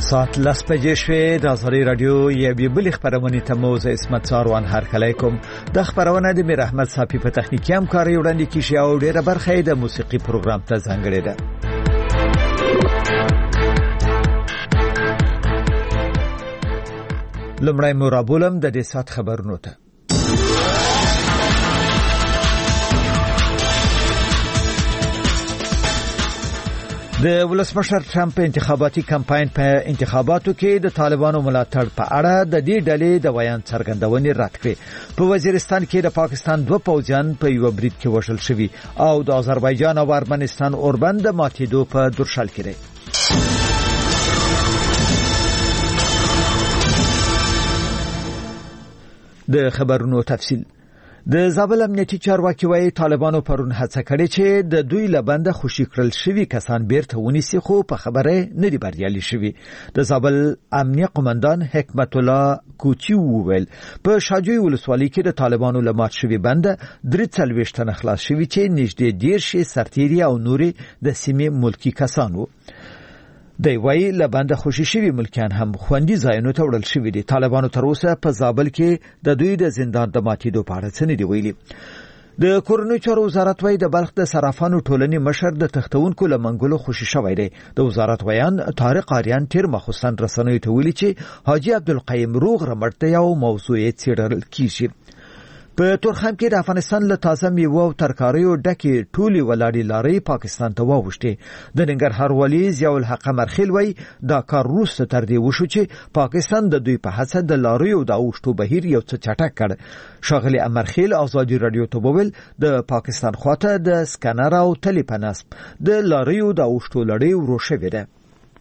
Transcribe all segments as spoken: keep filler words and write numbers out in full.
ساعت لس بجې شوې. د ازادي رادیو یوې بلې خپرونې ته مو زه عصمت ساروان هرکلی کوم. د خپرونه د میر احمد صافي په تخنیکي همکارۍ وړاندې کیږي او ډېره برخه یې د موسیقي پروګرام ته ځانګړې ده. لومړی مو رابولم د دې ساعت خبرونو ته. د ولسمشر ټرمپ انتخاباتي کمپاین په انتخاباتو کې د طالبانو ملاتړ په اړه د دې ډلې د بیان څرګندونې رد کړې. په وزیرستان کې د پاکستان دوه پوځیان په یو برید کې وژل شوي او د آذربایجان او ارمنستان اوربند د ماتېدو په درشل کې دی. د خبرونو تفصیل. د زابل امنیتي چارواکي وايي طالبانو پرون هڅه کړې چې د دوی لبنده خوشي کړل شوي کسان بیرته ونیسي، خو په خبره نه دی بریالي شوي. د زابل امنیه قومندان حکمت الله کوچی وویل په شاجوی ولسوالۍ کې د طالبانو لمات شوي بنده درې څلوېښت تنه خلاص شوي چې نږدې دېرش سرتیري او نورې د سیمې ملکی کسان وو. دی وایي لبنده خوشي شوي ملکیان هم خوندي ځایونو ته وړل شوي دي. طالبانو تر اوسه په زابل کې د دوی د زندان د ماتېدو په اړه څه نه دي ویلي. د کورنیو چارو وزارت وايي د بلخ د صرافانو ټولنې مشر د تختونکو له منګولو خوشي شوی دی. د وزارت ویان طارق آریان تیر مخصوصا رسنیو ته ویلي چې حاجی عبدالقیم روغ رمټ دی او موضوع یې څېړل کیږي. په تورخم کې د افغانستان له تازه میوه او ترکاریو ډکې ټولې ولاړې لارې پاکستان ته واوښتې. د ننګرهار والي ضیاء الحق مرخیل وایي دا کار وروسته تر دې وشو چې پاکستان د دوی په هڅه د لاریو د اوښتو بهیر یو څه چټک کړ. ښاغلي امرخیل ازادي رادیو ته وویل د پاکستان خواته د سکنر او تلې په نصب د لاریو د اوښتو لړۍ ورو شوې ده.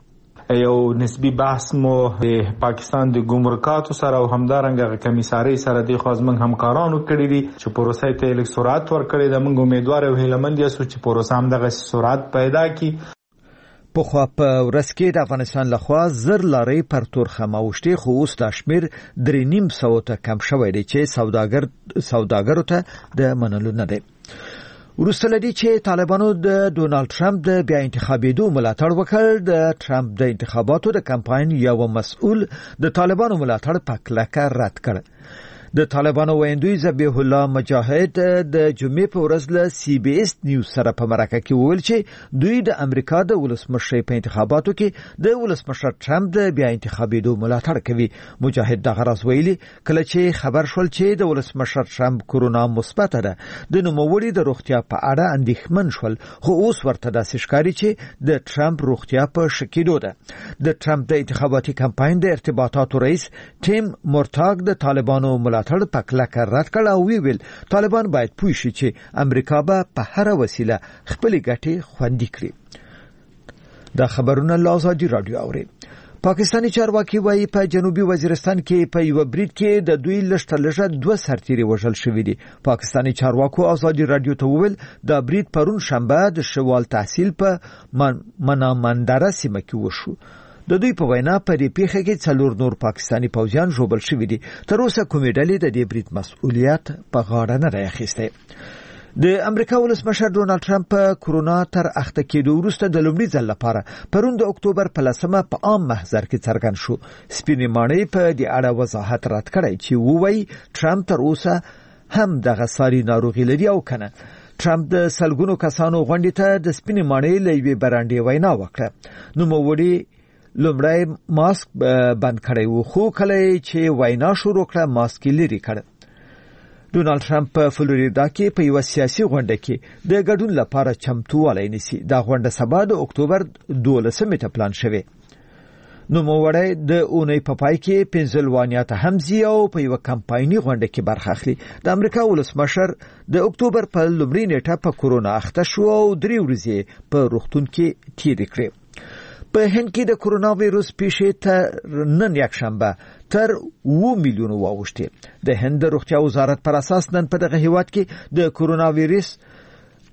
یو نسبی بحث مو د پاکستان د ګمرکاتو سره او همدارنګه کمیساري سره د خازمن همکارانو کړی دي چې پروسې ته لیک سرعت ورکړي. د موږ امیدوار او هیلمند یو چې پروسه هم دغه سرعت پیدا کړي. په خو په ورځ کې د افغانستان لخوا زر لارې پر تورخم اوښتې، خو اوس د شمیر درې نیم سوه ته کم شوی دی چې سوداګر سوداګرو ته د منلو نه دی. وروسته لدی چې طالبانو د ډونالد ټرمپ د بیا انتخابېدو ملاتړ وکړ. د ټرمپ د انتخاباتو د کمپاین یو مسؤل د طالبانو ملاتړ په کلکه رد کړ. د طالبانو ویندوی ذبیح الله مجاهد د جمعې په ورځ له سی بي اس نیوز سره په مرکه کې وویل چې دوی د امریکا د ولسمشر په انتخاباتو کې د ولسمشر ټرمپ د بیا انتخابېدو ملاتړ کوي. مجاهد دغه راز ویلي کله چې خبر شول چې د ولسمشر ټرمپ کورونا مثبت ده، د نوموړي د روغتیا په اړه اندېښمن شول، خو اوس ورته داسې ښکاري چې د ټرمپ روغتیا په ښه کېدو ده. د ټرمپ د انتخاباتي کمپاین د ارتباطاتو رئیس ټیم مورتاګ د طالبانو ملاتړ په کلکه رد کړ او ویل طالبان باید پوه شي چې امریکا به په هر وسیله خپل ګټې خوندي کړي. دا خبرونه له ازادي رادیو اوري. پاکستانی چارواکي وايي په جنوبي وزیرستان کې په یو برید کې د دوی لږ تر لږه دوه سرتیري وژل شوي دي. پاکستانی چارواکو ازادي رادیو ته وویل دا برید پرون شنبه د شوال تحصیل په منامندره سیمه کې وشو. د دوی په وینا په دې پیښه کې څلور نور پاکستانی پوځیان ژوبل شوي دي. تر اوسه کومې ډلې د دې برید مسؤلیت په غاړه نه راخیستی. د امریکا ولسمشر ډونالد ټرمپ په کورونا تر اخته کېدو وروسته د لومړي ځل لپاره پرون د اکتوبر په لسمه په عام محضر کې څرګند شو. سپینې ماڼۍ په دې اړه وضاحت رد کړی چې ووایي ټرمپ تر اوسه هم دغه ساري ناروغي لري او کنه. ټرمپ د سلګونو کسانو غونډې ته د سپینې ماڼۍ له یوې برانډې وینا وکړه. نوموړي لومړی ماسک بند کړی و، خو کله چې وینا شروع کړه ماسک یې لرې کړ. ډونالد ټرمپ په فلوریدا کې په یو سیاسي غونډه کې د ګډون لپاره چمتووالی نیسي. دا غونډه سبا د اکتوبر دولسمې ته پلان شوې. نوموړی د اونۍ په پای کې پنځلوانیا ته هم ځي او په یو کمپایني غونډه کې برخه اخلي. د امریکا ولسمشر د اکتوبر په لومړۍ نیټه په کورونا اخته شو او درې ورځې په روغتون کې تېرې کړې. په هند کې د کورونا وایروس پیښې تر نن یکشنبه تر اوه میلیون واوښتې. د هند د روغتیا وزارت پر اساس نن په دغه هیواد کې د کورونا وایروس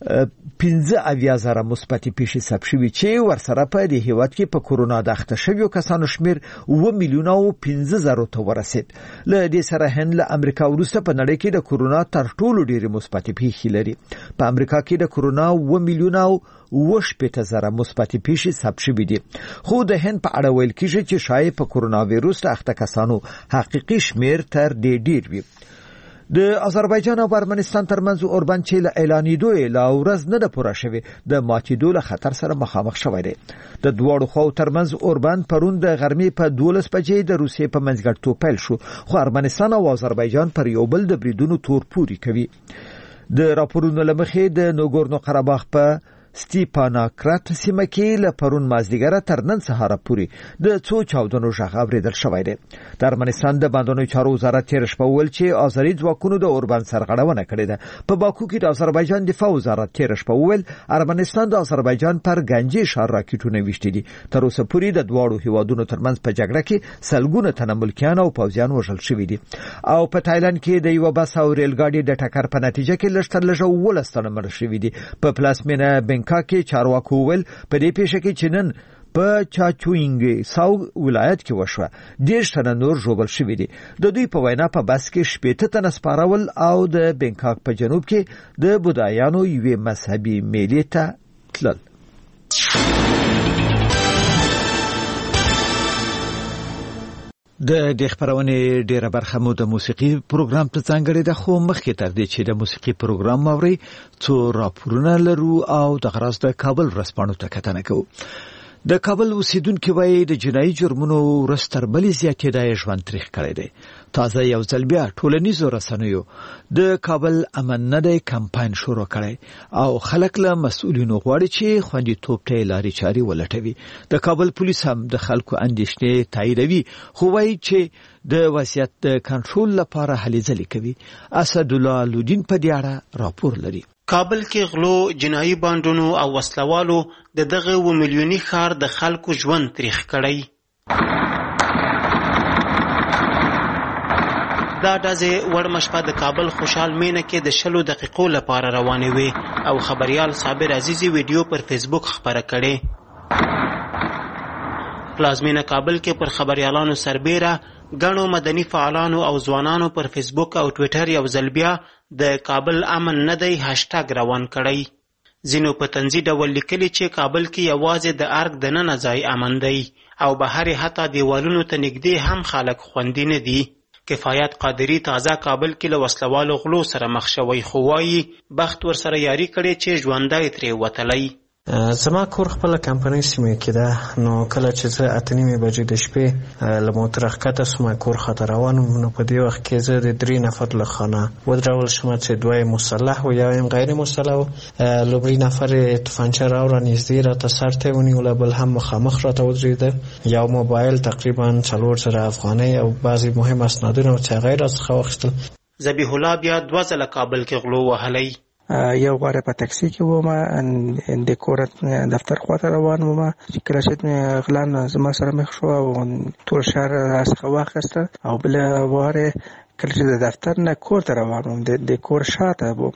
پنځه اویا زره مثبت پیښې ثبت شوې چې ورسره په دې هیواد کې په کورونا د اخته شویو کسانو شمیر اوه میلیونه او پنځه زره ته ورسید. له دې سره هند له امریکا وروسته په نړۍ کې د کورونا تر ټولو ډېرې مثبت پیښې لري. په امریکا کې د کورونا اوه میلیونه او اوه شپېته زره مثبت پیښې ثبت شوې دي. خو د هند په اړه ویل کېږي چې شاید په کورونا وایروس د اخته کسانو حقیقي شمیر تر دې ډېر وي. د آذربایجان او ارمنستان ترمنځ اوربند چې له اعلانېدو لا ورځ نه ده پوره شوې د ماتېدو له خطر سره مخامخ شوی دی. د دواړو خواو ترمنځ اوربند پرون د غرمې په دولس بجې د روسیې په منځګړیتوب پیل شو، خو ارمنستان او آذربایجان پر یو بل د بریدونو تور پوري کوي. د راپورونو له مخې د نوګورنو قرهباغ په سټیپاناکرات سیمه کې له پرون مازدیګره تر نن سهار پورې د څو چاودنو غږ اوریدل شوی دی. د ارمنستان د بهرنیو چارو وزارت تیر شپه ویل چې آذری ځواکونو د اوربند سرغړونه کړې ده. په باکو کې د آذربایجان دفاع وزارت تیر شپه ویل ارمنستان د آذربایجان پر گنجي ښار راکټونه ویشتي دي. تر اوسه پورې د دواړو هیوادونو ترمنځ په جګړه کې سلګونه تنه ملکیان او پوځیان وژل شوي دي. او په تایلند کې د یو بس او ریل ګاډي د ټکر په نتیجه کې لږ تر لږه ولس تنه مړ شوي دي. په پلاسمینه بنکاک کې چارواکو ویل په دې پیښه کې چې نن په چاچوینګ ساو ولایت کې وشوه ډېر تنه نور ژوبل شوي دي. د دوی په وینا په بس کې شپېته تنه سپارول او د بنکاک په جنوب کې د بودایانو یوې مذهبي میلې ته تلل. د دې خبرونه ډیره برخه مو د موسیقي پروګرام ته ځانګړې ده، خو مخکې تر دې چې د موسیقي پروګرام موري څو راپورونه لرو او د غراس د کابل رسپانو ته کتنه کوو. د کابل اوسیدونکو وایي د جنایي جرمونو ورستر بلې زیاتېدای ژوند تاریخ کړی دی. تازه یو ځل بیا ټولنیزو رسنیو د کابل امن نه دی کمپاین شروع کړی او خلک له مسؤلینو غواړي چې خوندیتوب ته لارې چارې ولټوي. د کابل پولیس هم د خلکو اندېښنې تاییدوي، خو وایي چې د وضعیت د کنټرول لپاره هلې ځلې کوي. اسدالله لودین په دې اړه راپور لري. کابل کې غلو، جنایي بانډونو او وسلوالو د دغه و میلیوني ښار د خلکو ژوند تریخ کړی. دا ډزې وړمه شپه د کابل خوشحال مینه کې د شلو دقیقو لپاره روانې وې او خبریال صابر عزیزي ویډیو پر فیسبوک خپره کړې. پلازمینه کابل کې پر خبریالانو سربیره ګڼو مدني فعالانو او ځوانانو پر فیسبوک او ټویټر یو ځل بیا د کابل امن نه دی هاشټاګ روان کړی. ځینو په طنزي ډول لیکلي چې کابل کې یوازې د ارګ دننه ځای امن دی او بهر حتی دیوالونو ته نږدې هم خلک خوندي نه دي. کفایت قادری تازه کابل کې له وسلوالو غلو سره مخ شوی، خو وایي بخت ورسره یاري کړی چې ژوندی ترې وتلی. زما کور خپله کمپنۍ سیمه کې ده، نو کله چې زه اته نیمې بجې د شپې له موټره ښکته سوم کور خواته روان وم، نو په دې وخت کې زه د درې نفر له خانه ودرول شوم چې دوه یې مسلح و یو یې غیر مسلح و. لومړی نفر یې توپانچه راوړه نږدې راته سر ته یې ونیوله، بل هم مخامخ راته ودرېده. یو موبایل تقریبا څلور زره افغانۍ او بعضې مهم اسنادونه چې هغه یې راڅخه واخیستل. ذبیح الله بیا دوه ځله کابل کې غلو وهلی. یو غواره په تاکسي کې وم، د کور دفتر خواته روان وم چې کله چې غلان زما سره مخ شو او ټول شهر راڅخه واخیسته، او بله واره کله چې د دفتر نه کور ته روان وم د کور شاته وم،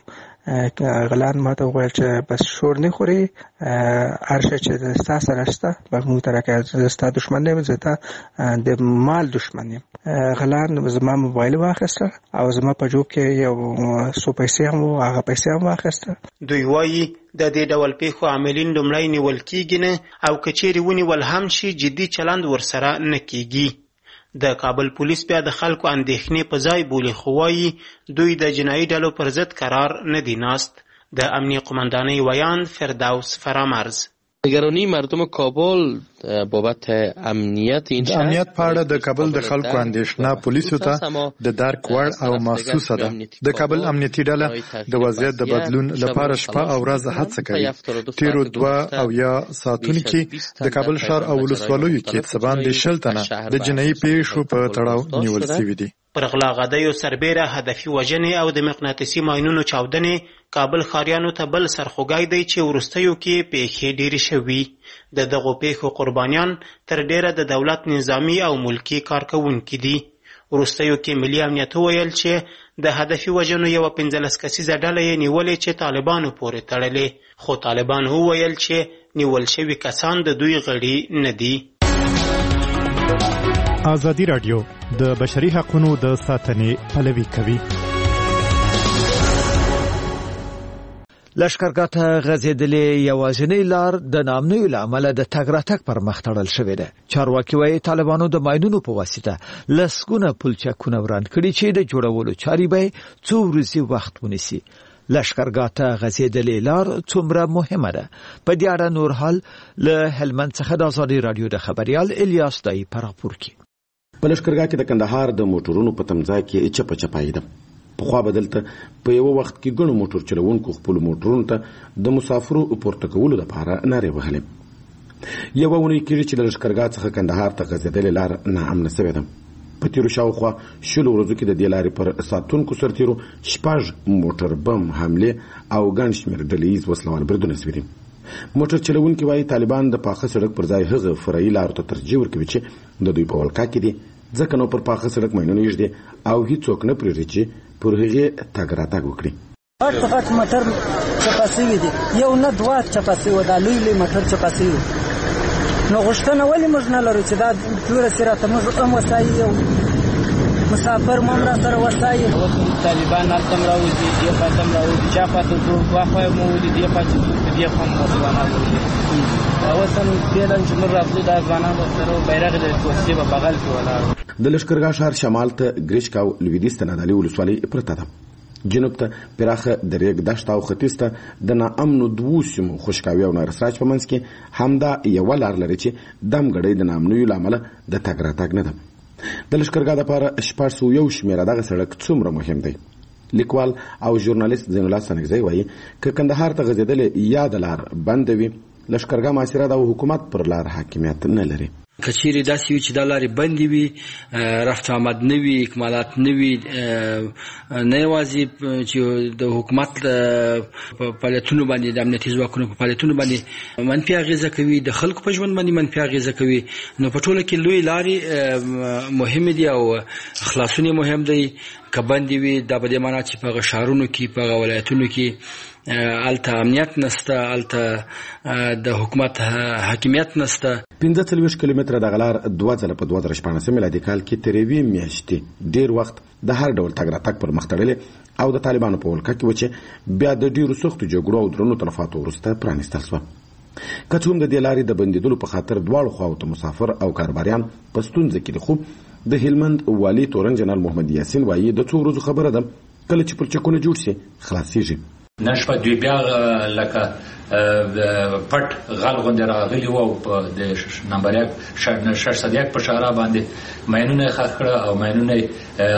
غلان ما ته وویل چې بس شور نه خوري، هر شی چې ستا سره شته به موږ ته راکړه، زه ستا دښمن نه یم، زه تا د مال دښمن یم. غلان زما موبایل واخیسته او زما په جوب کې یو څو پیسې هم و، هغه پیسې هم واخیسته. دوی وایي د دې ډول پیښو عاملین لومړی نیول کیږي نه او که چیرې ونیول هم شي جدي چلند ورسره نه کیږي. د کابل پولیس بیا د خلکو اندېښنې په ځای بولي، خو وایي دوی د جنایي ډلو پر ضد قرار نه دی ناست. د امنیه قماندانۍ ویاند فردوس فرامرز: نگرانی مردم کابل بابت امنیت این شهر، امنیت په اړه د کابل د خلکو اندېښنه پولیسو ته د درک وړ او محسوسه ده. د کابل امنیتي ډله د وضعیت د بدلون لپاره شپه او ورځ هڅه کوي. تیرو دوه او یا ساعتونو کې د کابل ښار او ولسوالیو کې څه باندې شل تنه د جنایي پیښو په تړاو نیول شوي دي. پر غلا غدیو سربیره هدفي وژنې او د مقناطیسي ماینونو چاودنې کابل ښاریانو ته بل سرخوږی دی چې وروستیو کې پیښې ډېرې شوي. د دغو پیښو قربانیان تر ډیره د دولت نظامی او ملکی کارکونکي دي. وروستیو کې ملي امنیت وویل چې د هدفي وژنو یوه پنځلس کسیزه ډله یې نیولې چې طالبانو پورې تړلې، خو طالبان وویل چې نیول شوي کسان د دوی غړي نه دي. ازادي راډیو د بشري حقوقو د ساتنې پلوي کوي. لشکرګاه ته غځېدلې یوازینۍ لار د ناامنیو له امله د تګ راتګ پر مخ تړل شوې ده. چارواکي وایي طالبانو د ماینونو په واسطه لسګونه پلچکونه وران کړي چې د جوړولو چارې به څو ورځې وخت ونیسي. لشکرګاه ته غځېدلې لار څومره مهمه ده؟ په دې اړه نور حال له هلمند څخه د ازادي راډیو د خبريال الیاس دای په راپور کې. په لشکرګاه کې د کندهار د موټرونو په تمځای کې چپه چپایده. په خوا بدلته په یو وخت کې ګڼو موټر چلوونکو خپل موټرونو ته د مسافرو پورته کولو لپاره نارې وهلې. یو ونی کېږي چې د لشکرګاه څخه کندهار ته غځېدلې لار ناامنه شوې ده. په تیرو شاوخوا شلو ورځو کې د دې لارې پر ساتونکو سرتیرو شپږ موټر بم حمله او ګڼ شمېر ډلهییز وسلوال بریدونه شوي دي. موټر چلوونکي وایي طالبان د پاخه سړک پر ځای هغه فرعي لارو ته ترجیح ورکوي چې د دوی په ولکه کې دي، ځکه نو پر پاخه سړک ماینونه ایږدي او هیڅوک نه پرېږدي چې پر هغې تګ راتګ وکړي. غټ غټ موټر چپه سوي دي، یو نه دوه چپه سوي، دا لوی لوی موټر چپه سوي. نو غوښتنه ولې موږ نه لرو چې دا جوړه سي راته موږ هم وسایي او مسافر مو هم را سره وسایي. اوس طالبان هلته هم راوځي، دې خواته هم راوځي، چا خواته ځو دوه خوا یې مو ولي، دې خوا چې ځو په دې خوا هم ځوانان ولي. اوس هم فعلا چې موږ راځو دا ځوانان ورسره بیرغ د کوڅې په بغل کې ولاړ. د لشکرګاه ښار شمال ته ګریشک او لویدیځ ته نادعلي ولسوالۍ پرته ده. جنوب ته پراخه د ریګ دښته او ختیځ ته د ناامنو دوو سیمو خوشکاوي او نارسراج په منځ کې همدا یوه لار لري چې دمګړۍ د ناامنیو له امله د تګ راتګ نه ده. د لشکرګاه دپاره شپږ سوه یو شمېره دغه سړک څومره مهم دی. لیکوال او ژورنالیست زین الله سنګزی وایي که کندهار ته غځېدلې یاده لار بنده وي، لشکرګاه محاصره ده او حکومت پر لار حاکمیت نه لري. کچېرې داسې وي چې دا لارې بندې وي، رفت آمد نه وي، اکمالات نه وي، نه یوازې چې د حکومت په فعالیتونو باندې د امنیتي ځواکونو په فعالیتونو باندې منفي اغېزه کوي، د خلکو په ژوند باندې منفي اغېزه کوي. نو په ټوله کې لوی لارې مهمې دي او خلاصون یې مهم دی. که بندې وي دا په دې معنا چې په هغه ښارونو کې په هغه ولایتونو کې الته امنیت نسته، الته د حکومت حاکمیت نسته. پنځه څلوېښت کیلومتره دغه لار دوه ځله په دوه زره شپاړسم میلادي کال کې تر یوې میاشتې ډېر وخت د هر ډول تګ راتګ پر مخ تړلې او د طالبانو په ولکه کې وه چې بیا د ډېرو سختو جګړو او درنو تلفاتو وروسته پرانیستل شوه. که څه هم د دې لارې د بندېدلو په خاطر دواړو خواو ته مسافر او کاروباریان په ستونزه کې دي، خو د هلمند والي تورن جنرال محمد یاسین وایي د څو ورځو خبره ده، کله چې پلچکونه جوړ شي خلاصېږي. نن شپه دوی بیا لکه پټ غل غوندې راغلي وو او په د نمبر یک شش سد یک په شارع باندې ماینونه یې ښخ کړه او ماینونه یې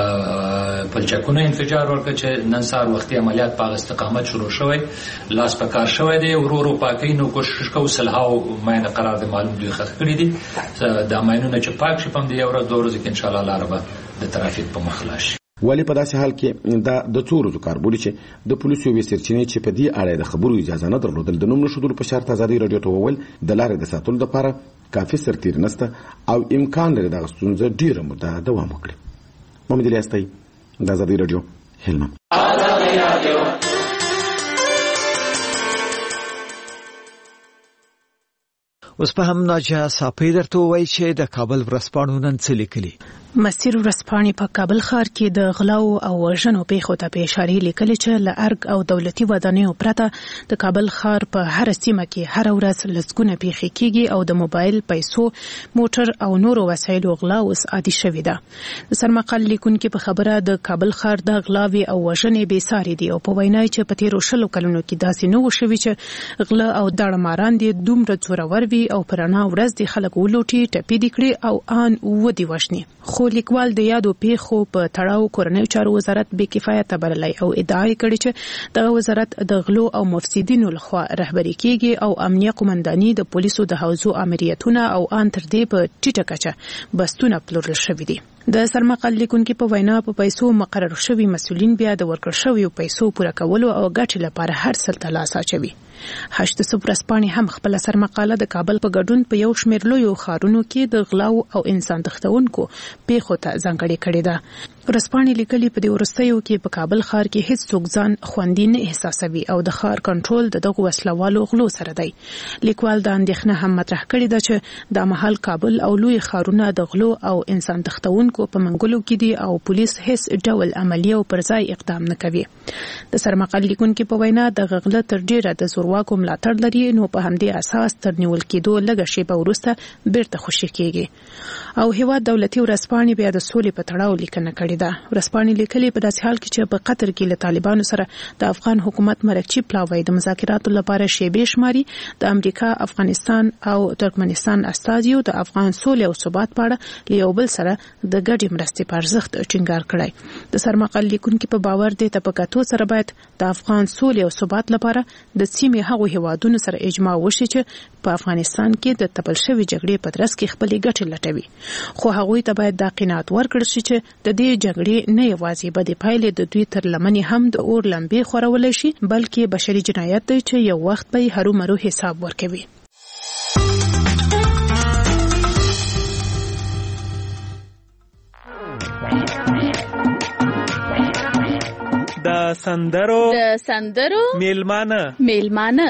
پلچکونه انفجار ورکړه چې نن سهار وختي عملیات په هغه استقامت شروع شوی، لاس په کار شوی دی. ورو ورو پاکوي، نو کوشش کوو سلهاو ماینه قرار دی معلوم دوی ښخ کړي دي. دا ماینونه چې پاک شي په همدې یو ورځ دوه ورځې کې انشاءالله لاره به د ترافیک په مخ لاړ شي. ولی په داسې حال کې دا د څو ورځو کار بولي چې د پولیسو یوې سرچینې چې په دې اړه د خبرو اجازه نه درلودل د نوم نښودلو په شرط ازادي راډیو ته وویل د لارې د ساتلو دپاره کافي سرتیر نسته او امکان لري دغه ستونزه ډېره موده دوام وکړي. محمد الیاس دی، د ازادي راډیو، هلمند. اوس په هم ناجه صافی درته وایي چې د کابل ورځپاڼو نن څه لیکلي. مسیر ورځپاڼې په کابل ښار کې د غلاو او وژنو پیښو ته په اشاره لیکلي چې له ارګ او دولتي ودانیو پرته د کابل ښار په هر سیمه کې هر ورځ لسګونه پیښې کیږي او د موبایل، پیسو، موټر او نورو وسایلو غلا اوس عادي شوې ده. د سرمقال لیکونکي په خبره د کابل ښار د غلاوې او وژنې بې ساري دي او په وینا چې په تیرو شلو کلونو کې داسې نه و شوي چې غلا او داړماران دي دومره زورور وي او په رڼا ورځ د خلک ولوټي، ټپي دي کړي او ان ودي وژني. خو لیکوال د یادو پیښو په تړاو کورنیو چارو وزارت بې کفایته بللی او ادعا یې کړې چې دغه وزارت د غلو او مفسدینو لخوا رهبري کیږي او امنیه قومنداني د پولیسو د حوزو امریتونه او ان تر دې په ټیټه کچه بستونه پلورل شوي دي. د سرمقال لیکونکو په وینا په پیسو مقرر شوی مسؤلین بیا د ورکړ شوی پیسو پوره کولو او ګټې لپاره هر څه ته لاس اچوي. هشت صبح ورځپاڼې هم خپل سرمقاله د کابل په ګډون په یو شمېر لویو ښارونو کې د غلاو او انسان تښتونکو پیښو ته ځانګړې کړې ده. ورځپاڼې لیکلي په دې وروستیو کې په کابل ښار کې هیڅ څوک ځان خوندي نه احساسوي او د ښار کنټرول د دغو وسلوالو غلو سره دی. لیکوال دا اندېښنه هم مطرح کړې ده چې د مهال کابل او لوی ښارونه د غلو او انسان تښتونکو په منګولو کې دي او پولیس هیڅ ډول عملیه او پر ځای اقدام نه کوي. د سرمقال لیکونکو په وینا د غغله تر ډیره د زورواکو ملاتړ لري، نو په همدې اساس تر نیول کېدو لږه شیبه وروسته بیرته خوشي کېږي. او هیواد دولتي ورځپاڼې بیا د سولې په تړاو لیکنه کړې ده. ورځپاڼې لیکلي په داسې حال کې چې په قطر کې له طالبانو سره د افغان حکومت مرکچی پلاوی د مذاکراتو لپاره شیبې شماري، د امریکا، افغانستان او ترکمنستان استازیو د افغان سولې او ثبات په اړه له یو بل سره د ګډې مرستې په ارزښت ټینګار کړی. د سرمقال لیکونکو په باور دی ته په کتو سره باید د افغان سولې او ثبات لپاره د سیمې هغو هیوادونو سره اجماع وشي چې په افغانستان کې د تپل شوی جګړې په ترڅ کې خپلې ګټې لټوي، خو هغوی ته باید دا قناعت ورکړل شي چې د دې جګړې نه یوازې بدې پایلې د دوی تر لمنې هم د اور لمبې خورولی شي، بلکې بشري جنایت دی چې یو وخت به یې هرومرو حساب ورکوي. د سندرو د سندرو میلمانه میلمانه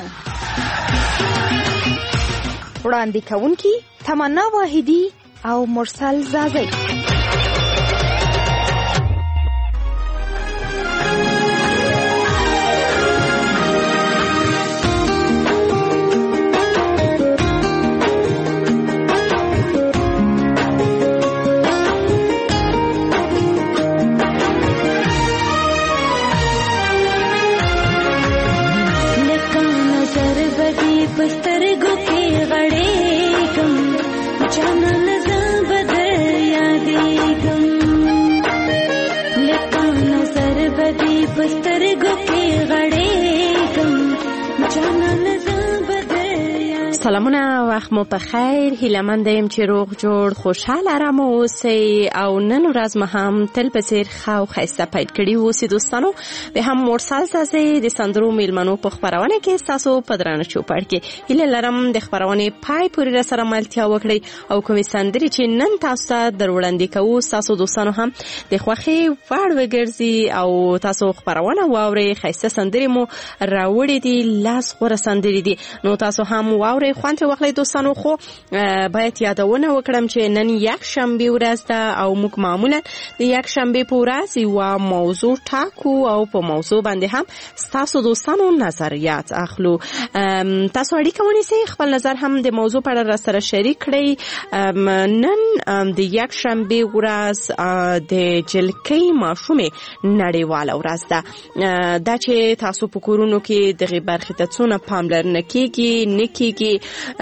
وړاندې کوونکی تمنا واحدی او مرسل زازی. سلامونه، وخت مو په خیر. هیله‌مند یم چې روغ جوړ خوشحاله آرام اوسئ او نن ورځ مو هم تل په څیر ښه او ښایسته پیل کړي اوسئ. دوستانو به هم مرسل زازی د سندرو میلمنو په خپرونه کې ستاسو په درانه چوپړ کې هیله لرم د خپرونې پای پورې راسره ملتیا وکړئ او کومې سندرې چې نن تاسو ته در وړاندې کوو ستاسو دوستانو هم د خوښۍ وړ وګرځي او تاسو خپرونه واورئ. ښایسته سندرې مو راوړې دي، لاس غوره سندرې دي، نو تاسو هم واورئ، خوند ترې واخلئ. دوستانو خو باید یادونه وکړم چې نن یک شنبه ورځ ده او موږ معمولا د یک شنبه په ورځ یوه موضوع ټاکو او په موضوع باندې هم ستاسو دوستانو نظریات اخلو. تاسو اړیکه ونیسئ، خپل نظر هم د موضوع په اړه راسره شریک کړئ. نن د یک شنبه ورځ د جلکۍ ماشومې نړیواله ورځ ده. دا چې تاسو په کورونو کې دغې برخې ته څونه پاملرنه کیږي نه کیږي،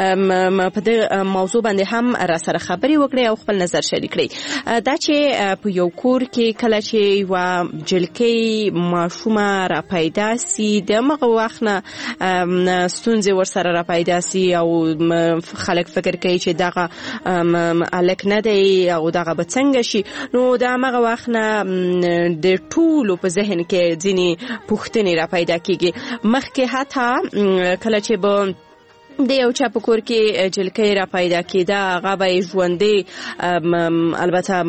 په دې موضوع باندې هم راسره خبرې وکړئ او خپل نظر شریک کړئ. دا چې په یو کور کې کله چې یوه جلکۍ ماشومه را پیدا سي، د همغه وخت نه ستونزې ورسره را پیدا سي او خلک فکر کوي چې دغه هلک نه دی او دغه به څنګه شي، نو د همغه وخت نه د ټولو په ذهن کې ځینې پوښتنې را پیدا کېږي. مخکې حتی کله چې به د یو چا په کور کې جلکۍ را پیدا کېده، هغه به یې ژوندۍ البته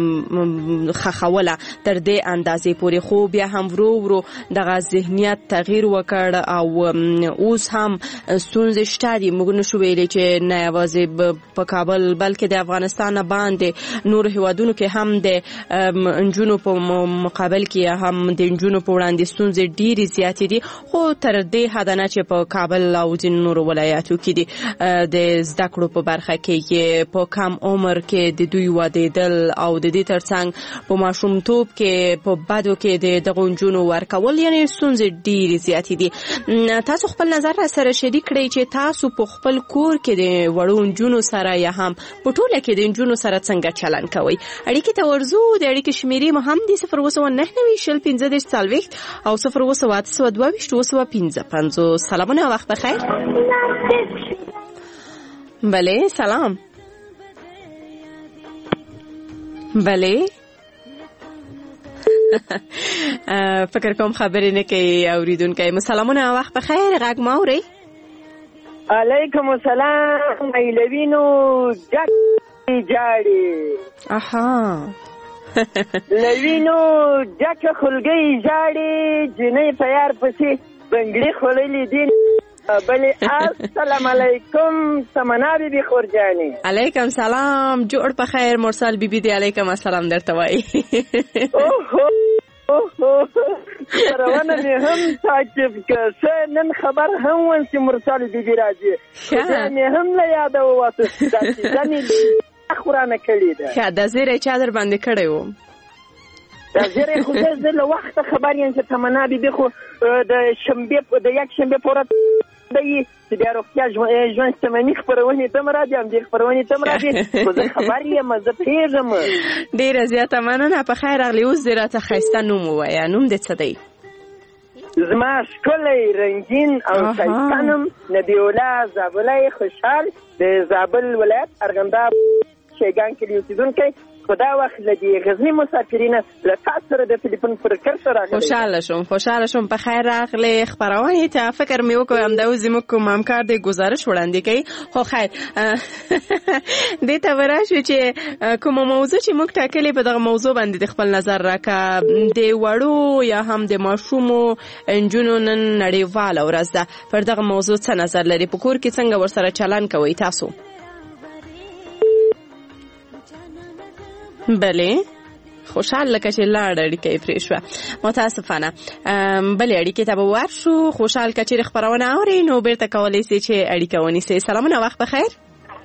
خښوله تر دې اندازې پورې، خو بیا هم ورو ورو دغه ذهنیت تغییر وکړ او اوس هم ستونزې شته دي. موږ نشو ویلی چې نه یوازې په کابل بلکې د افغانستان نه باندې نورو هیوادونو کې هم د نجونو په مقابل کې هم د نجونو په وړاندې ستونزې ډېرې زیاتې دي، خو تر دې حده نه چې په کابل او ځینو نورو ولایاتو کې د زده کړو په برخه کې په کم عمر کې د دوی وادېدل او د دې ترڅنګ په ماشومتوب کې په بدو کې د دغو نجونو ورکول، یعنې ستونزې ډېرې زیاتې دي. تاسو خپل نظر را سره شریک کړئ چې تاسو په خپل کور کې د وړو نجونو سره یا هم په ټوله کې د نجونو سره څنګه چلند کوئ. اړیکې ته ورځو. د اړیکې شمېرې مو هم دي صفر اووه سوه نهه نوي شل پنځه دېرش څلوېښت او صفر اووه سوه اته سوه دوه ویشت اووه سوه پنځه پنځوس. سلامونه، وخت بخیر. بله، سلام. بله فکر کوم خبرې نه کوي اوریدونکي. سلامونه، وخت په خیر. غږ ما اورئ؟ علیکم السلام. ایلوینو جک جاړي اها لوینو جک خلګي جاړي جنې په یار پسې بنګړي خوللې دي بلې. السلام علیکم سمنا بیبي خورجاني. علیکم سلام، جوړ په خیر. مرسل بیبي دی علیکم السلام درته وایي. اوه روانه مې هم تعجب که نن خبر هم ون چې مرسل بیبي راځي مې هم له یاده ووته دا ځنې خورانه کړې ده. ښه د زیری چا در باندې کړی و؟ د زیری خو زه له وخته خبر یم چې تمنا بیبي خو د شنبې د یک شنبې په ورځ دی چې بیا روغتیا ژوند شتمني خپرونې ته م راځي، همدې خپرونې ته م راځي، خو زه خبر یم، زه پوهېږم. ډېره زیاته مننه. په خیر راغلې. اوس دې راته ښایسته نوم ووایه. نوم دې څه دی؟ زما ښکلی رنګین او ښایسته نوم نبی الله زابلی خوشحال د زابل ولایت ارغنداب شیګان کلي اوسېدونکی. په دا وخت له دې غزني مسافرینه له تاسو سره د ټلیفون پر کرښه راغلی. خوشحاله شوم خوشحاله شوم. په خیر راغلې. خپرونې ته فکر مې وکړ همدا اوس زموږ کوم همکار دی ګزارش وړاندې کوي. خو خیر دې ته به راشو چې کومه موضوع چې موږ ټاکلې په دغه موضوع باندې د خپل نظر راکړه. د وړو یا هم د ماشومو نجونو نن نړیواله ورځ ده. پر دغه موضوع څه نظر لري؟ په کور کې څنګه ورسره چلن کوئ تاسو؟ بله خوشحال لکه چې لاړ اړیکه یې پرې شوه. متاسفانه بلې اړیکې ته به ورشو. خوشحال که چېرې خپرونه اورئ نو بیرته کولی سئ چې اړیکه ونیسئ. سلامونه، وخت په خیر.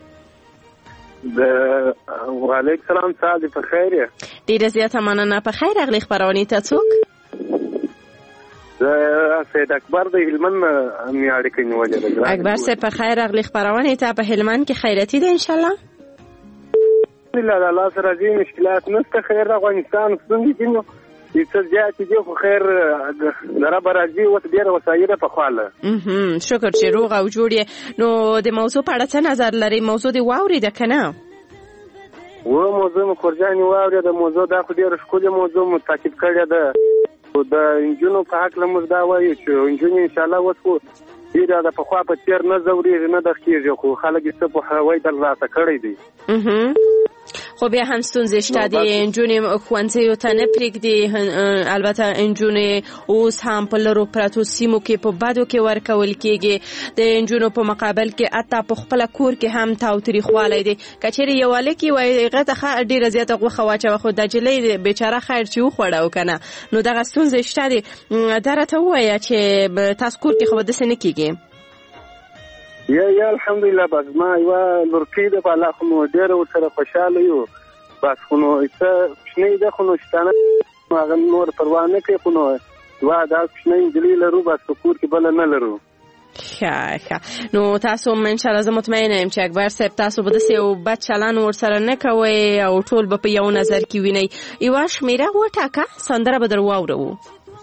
وعلیکم سلام، ساعت دې په خیر یې؟ ډېره زیاته مننه. په خیر راغلې. خپرونې ته څوک؟ زه سید اکبر د هلمند مې اړیکه نیولې ده. اکبر صاحب په خیر راغلې. خپرونې ته په هلمند کې خیراتي ده انشاءالله؟ الحمدلله د الله سره دې مشکلات نشته. خیر افغانستان ستونزې دي نو څه زیاتې دي خو خیر د رب راځي. اوس ډېره وسایله پخواله. شکر چې روغ او جوړ یې. نو د موضوع په اړه څه نظر لرئ؟ موضوع دې واورېده که نه؟ و موضوع مې خورجانې واورېده. موضوع دا خو ډېره ښکلې موضوع مو تعقیب کړې ده. خو د نجونو په هکله موږ دا وایو چې نجونې انشاءالله اوس خو ډېره د پخوا په څېر نه ځورېږي نه دغ کېږي، خو خلک یې څه پوهاوی ترلاسه کړی دی. خو بیا هم ستونزې شته دي. نجونې ښوونځیو ته نه پرېږدي. البته نجونې اوس هم په لرو پرتو سیمو کې په بدو کې ورکول کېږي. د نجونو په مقابل کې حتی په خپله کور کې هم تاوتریخوالی دی. که چېرې یو هلک یې وایي هغه ته ډېره زیاته غوښه واچوه، خو دا نجلۍ بیچاره خیر چې وخوړه او که نه. نو دغه ستونزې شته دي. دا راته ووایه چې تاسو کور کې خو به داسې نه کېږي؟ یا یا الحمدلله بس ما یوه لورکۍ ده په الله خو نو ډېره ورسره خوشحاله یو. بس خو نو څه کوچنۍ ده خو نو شتانه هغه نور پروا نه کوي. خو نو دوه دا کوچنۍ نجلۍ لرو بس په کور کې بله نه لرو. ښه ښه. نو تاسو هم انشاءالله زه مطمئنه یم چې اکبر صاحب تاسو به داسې یو بد چلن ورسره نه کوئ او ټول به په یو نظر کې وینئ. یوه شمېره وټاکه، سندره به در واورو.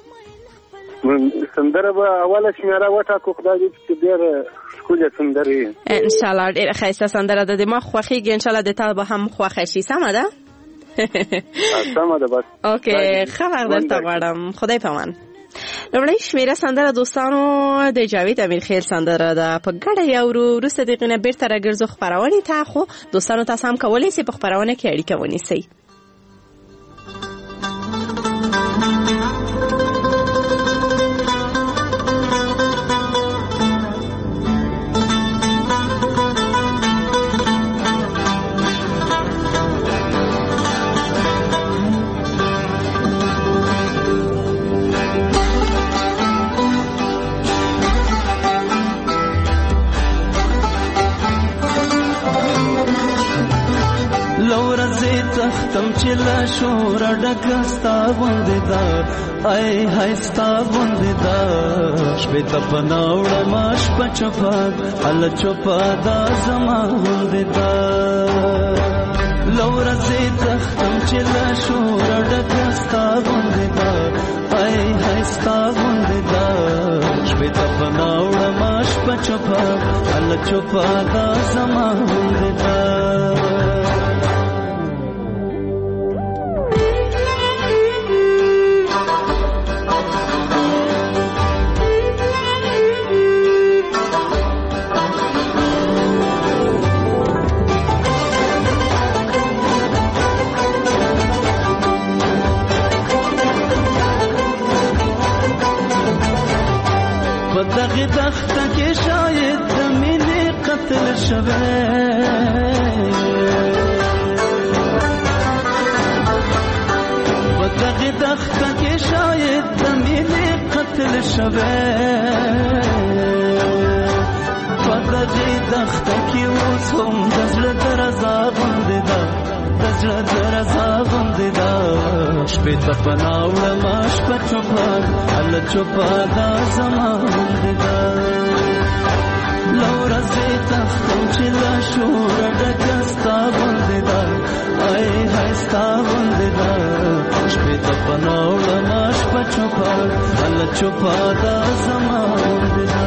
سندره به اوله شمېره وټاکو. خدای دې چې ډېره ښکلې سندره وي انشاءالله. ډېره ښایسته سندره ده. د ما خوښېږي. انشاءالله د تا به هم خوښه شي. سمه ده؟ سمه ده. بس اوکې ښه وخت درته غواړم. خدای پامان. لومړی شمېره سندره دوستانو د جاوید امیرخیل سندره ده. په ګډه یې اورو. وروسته د هغې نه بېرته راګرځو خپرونې ته. خو دوستانو تاسو هم کولی سئ په خپرونه کې اړیکه ونیسئ. تختم چې لا شور ډکه ستا غوندې ده. ای های ستا غوندې ده. شپې ته پناه وړمه شپه چوپه هله چوپه دا زما غوندې ده. له ورځې تختم چې لا شور ډکه ستا غوندې ده. ای های ستا غوندې ده. شپې ته پناه وړمه شپه چوپه هله چوپه دا زما غوندې ده. په دغه دښته کې شاید د مینې قتل شوی په دغه دښته کې شاید د مینې قتل شوی په دغه دښته کې اوس هم د زړه درزا غوندې ده د زړه درزا غوندې ده شپې ته پناه وړمه شپه چوپه هله چوپه دا زما غوندې ده له ورځې تښتم چې له شوره ډکه ستا غوندې ده ای های ستا غوندې ده شپې ته پناه وړمه شپه چوپه هله چوپه دا زما غوندې ده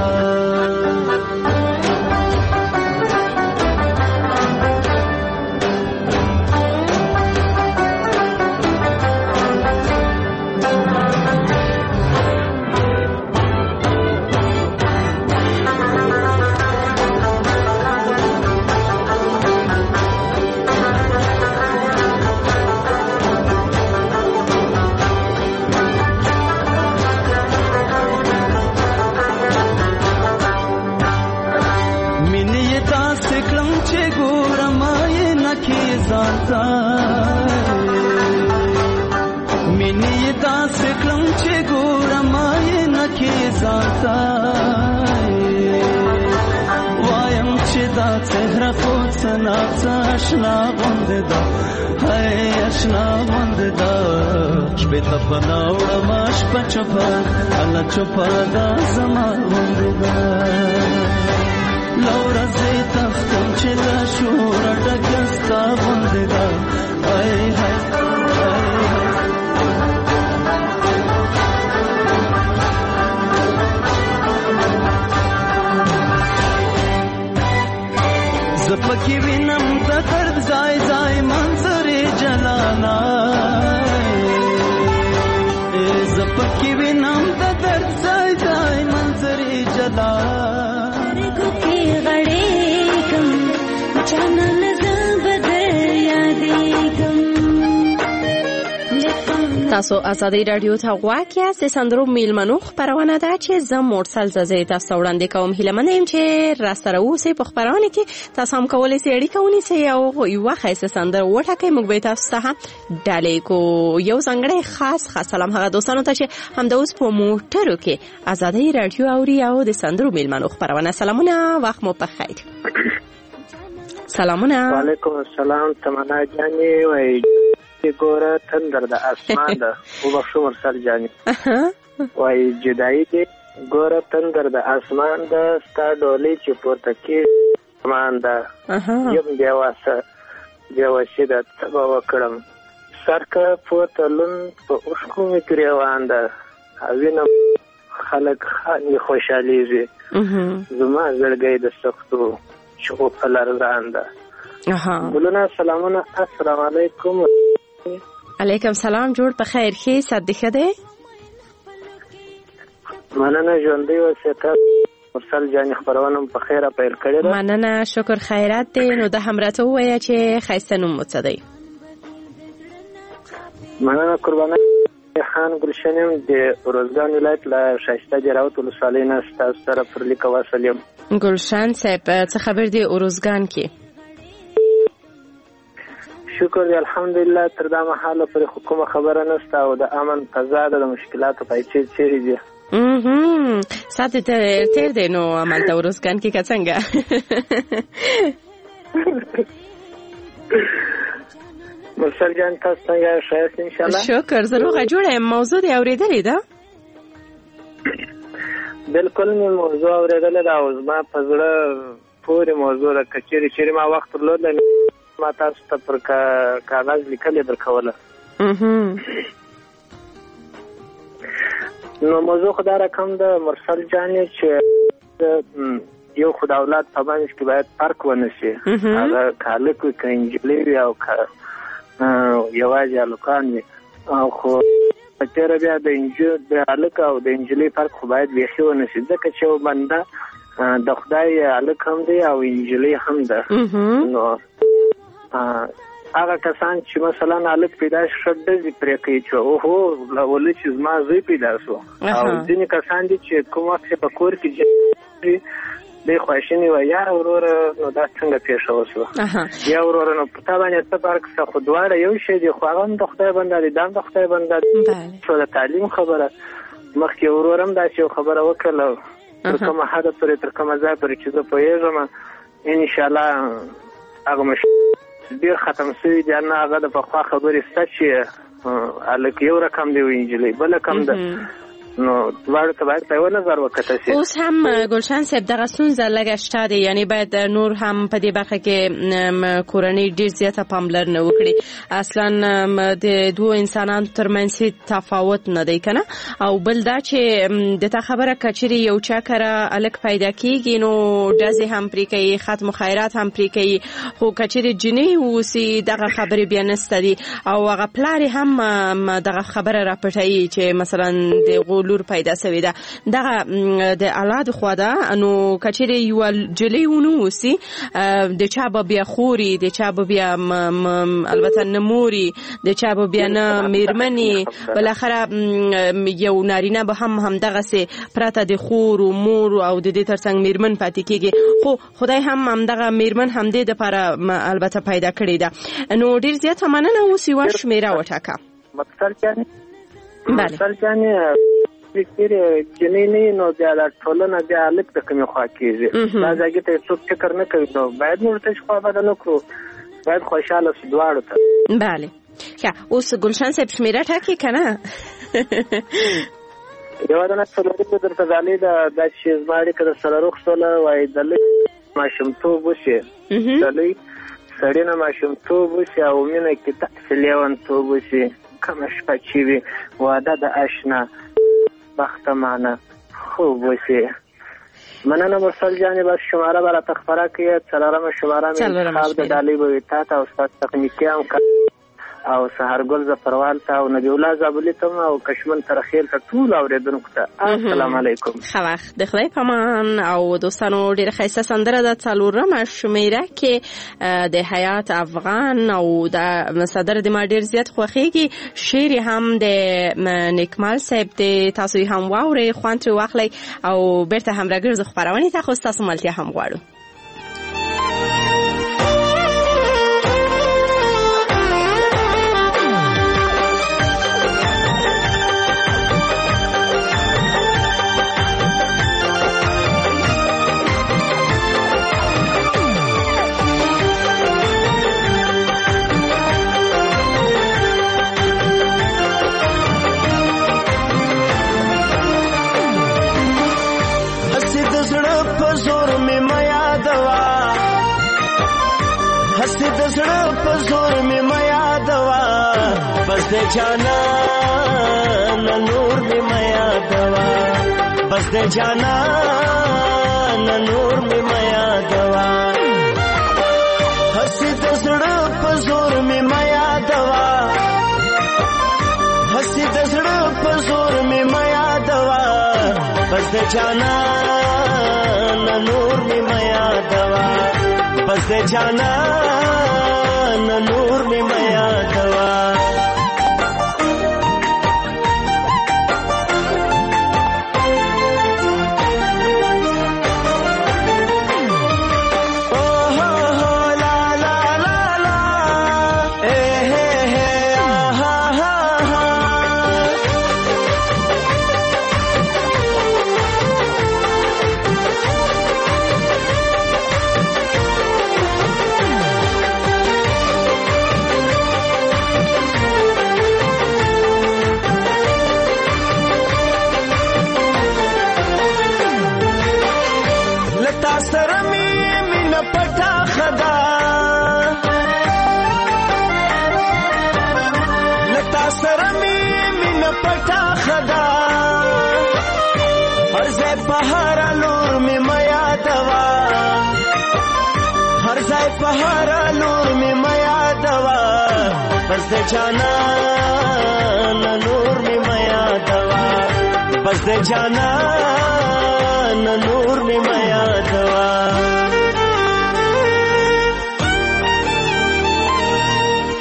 مینې داسې کړم چې ګورم یې نکې ځانته وایم چې دا څهره خو څه ناڅه اشنا غوندې ده هی اشنا غوندې ده شپې ته پناه وړمه شپه چوپه هله چوپه دا زما غوندې ده له ورځې تښتم چې له شوره ډکه ستا غوندې ده ای های زه پکې وینم د درد ځای ځای منظرې جلانا زه پکې وینم د درد ځای ځای منظرې جلانا کوکې غړېږم جانان زه به در یادېږم تاسو ازادي رادیو ته غواړئ چې سندرو میلمنو خبرونه ده چې زه مرسل ززې تاسو وړاندې کوم هیله منم چې را سره اوسئ په خبرونه کې تاسو هم کولای شئ اړیکه ونیسئ او یو خاصه سندر وټاکئ موږ به تاسو ته ډالې کو یو څنګه خاص خاص سلام هغه دوستانو ته چې هم د اوس په موټرو کې ازادي رادیو اوري او د سندرو میلمنو خبرونه سلامونه وخت مو په خیر سلامونه وعلیکم السلام تمنا جانې وای ګوره تندر د اسمان ده او بخښو مرسل جانې وای جدایي دې ګوره تندر د اسمان ده ستا ډولۍ چې پورته کېږي اسمان ده یم بېواسه بېوسي ده څه به وکړم سر که پورته لوند په اوښکو مې ګرېوان ده وینم خلک خاندي خوشحالېږي زما زړګی د سختو شغو په لرزان ده ګلونه سلامونه السلام علیکم علیکم سلام جوړ په خیر ښې صحت دې ښه دی مننه ژوندی اوسې مرسل جانې خپرونه په خیره پیل کړې ده مننه شکر خیرات دی نو د هم راته ووایه چې ښایسته نوم مو څه دی مننه قربانه خان ګلشن یم د روزګان ولایت له ښایسته جراوت ولسوالۍ نه ستاسو سره پر لیک واصل یم ګلشن صاحب څه خبر دی روزګان کې شکر دی الحمدلله تر دا مهاله پر کومه خبره نشته او د امن فضا د مشکلاتو پایچې چیرې دي اهم ساته تر تر دی نو عمل ته روزګان کې څنګه مرسل جان تاسو څنګه ښه ان شاء الله شکر زه روغه جوړه یم موضوع دی اورېدلې ده بالکل مې موضوع اورېدلې ده او زما په زړه پورې موضوع ده که چیرې چیرې ما وخت درلود ما تاسو ته پر کاغذ لیکلې درکوله نو موضوع خو دا رقم ده مرسل جانې چې یو خو د اولاد په منځ کې باید فرق ونه شي هغه که هلک وي که نجلۍ وي او که یوازې هلکان وي او خو په تېره بیا د هلک او د نجلۍ فرق خو باید بیخي ونه شي ځکه چې یو بنده د خدای هلک هم دی او نجلۍ هم ده نو هغه کسان چې مثلا هلک پیدا شي ډزې پرې کوي چې اوهو ولې چې زما زوی پیدا شو او ځینې کسان دي چې کوم وخت په کور کې دی خواشیني وایي یاره وروره نو دا څنګه پیښه وشوه یا وروره نو په تا باندې څه فرق شته خو دواړه یو شی دي خو هغه هم د خدای بنده دی دا هم د خدای بنده دی څو د تعلیم خبره مخکې ورور هم داسې یو خبره وکړله تر کومه حده پورې تر کومه ځای پورې چې زه پوهېږم انشاءالله هغه مشکل ډېر ختم شوي دي نه هغه د پخوا خبرې شته چې هلک یو رقم دی او نجلۍ بل رقم ده نو دواړو ته باید په یو نظر وکتل شي. اوس هم ګلشن صاحب دغه ستونزه لږه شته دی یعنی باید نور هم په دې برخه کې کورنۍ ډېر زیاته پاملرنه وکړي اصلا د دوو انسانانو ترمنځ تفاوت نه دی که نه او بل دا چې د تا خبره که چیرې یو چا کره هلک پیدا کېږي نو ډزې هم پرې کوي ختم خیرات هم پرې کوي خو که چیرې جنۍ واوسي دغه خبرې بیا نسته دي او هغه پلار هم دغه خبره راپټوي چې مثلا د لور پیدا شوې ده دغه د اولاد خو ده نو کچېرې یو جلۍ ونه اوسي د چا به بیا خوري د چا به بیا البته نه موري د چا به بیا نه میرمنې بالاخره یو نارینه به هم همدغسې پرته د خور و مور او د دې ترڅنګ میرمن پاتې کېږي خو خدای هم همدغه میرمن همدې دپاره البته پیدا کړې ده نو ډېر زیاته مننه اوس یوه شمېره وټاکه مقصد جانې مقصد جانې ډېرې جنۍ نه وي نو بیا دا ټولنه بیا هلک د کومې خوا کېږي دا ځایګې ته څوک فکر نه کوي نو باید موږ ورته خوا بده نه کړو باید خوشحاله شو دواړو ته بله ښه اوس ګلشن صاحب شمېره ټاکې که نه یوه دانه څلورمه درته ډالۍ ده دا چې زما اړیکه درسره روغ شوله وایي د لږ ماشومتوب وشي د لږ سړي نه ماشومتوب وشي او مینه کې داسې لیونتوب وشي کومه شپه چې وي واده د اشنا بختمانه خوب وشي مننه مرسل جانې بس شماره به راته خپره کړي څلورمه شماره مې انتخاب د ډالۍ به وي تا ته او ستا تخنیکي هم او سهارګل زفروال ته او نبی الله زابلي ته او کشمن ترخیل ته ټول اوریدونکو ته السلام علیکم ښه وخت د خدای پامان او دوستانو ډېره ښایسته سندره ده څلورمه شمېره کې د حیات افغان او د صدر د ما ډېر زیات خوښېږي شعر هم د نیکمال صاحب د تاسو یې هم واورئ خوند ترې واخلئ او بېرته هم راګرځو خپرونې ته خو ستاسو ملتیا هم غواړو बस दे जाना न नूर में माया दवा बस दे जाना न नूर में माया दवा हंसी दसड़ा पजोर में माया दवा हंसी दसड़ा पजोर में माया दवा बस दे जाना न नूर में माया दवा बस दे जाना न नूर में माया दवा पहाड़ा नूर में माया दवा बस दे जाना न नूर में माया दवा बस दे जाना न नूर में माया दवा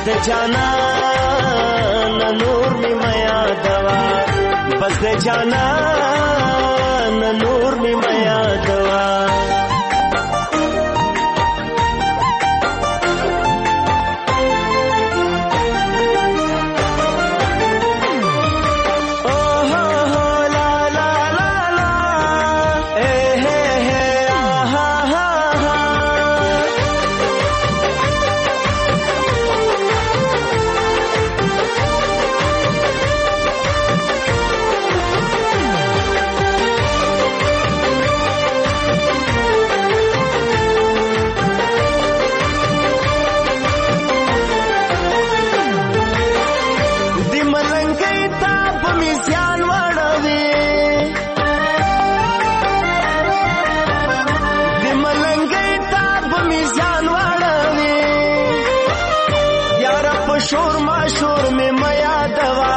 د جانان نور می میا دوا بس د جانان نور می میا دوا शोर मा शोर में मया दवा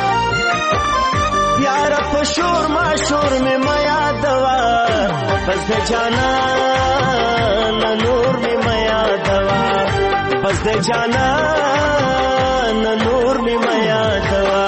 यार शोर मा शोर में मया दवा बस दे जाना न नूर में मया दवा बस दे जाना न नूर में मया दवा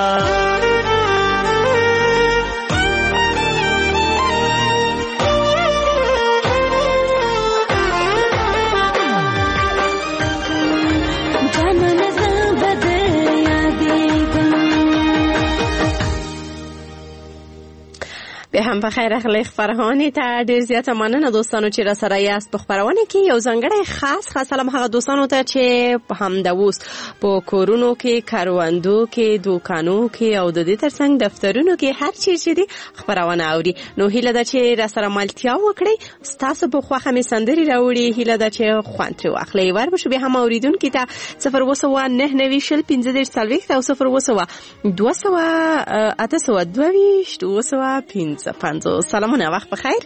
به هم په خیر اخلاق خبرونه ته ډیر زیاته مننه دوستانو چې را سره یاست په خبرونه کې یو ځانګړی خاص خاص سلام هغه دوستانو ته چې په همدا اوس په کورونو کې کاروندو کې دوکانو کې او د دې ترڅنګ دفترونو کې هر چیز چې دي خبرونه اوري نو هیله ده چې را سره ملتیا وکړي تاسو په خوخه می سندري راوړي هیله ده چې خوان تر واخلې ور بشو به هم اوریدونکو ته صفر وسو نه نوي شل پنځه دېرش څلوېښت او صفر وسو دوه سوه اته سوه دوه ویشت دوه سوه پنځه پنځوس سلامونه وخت بخیر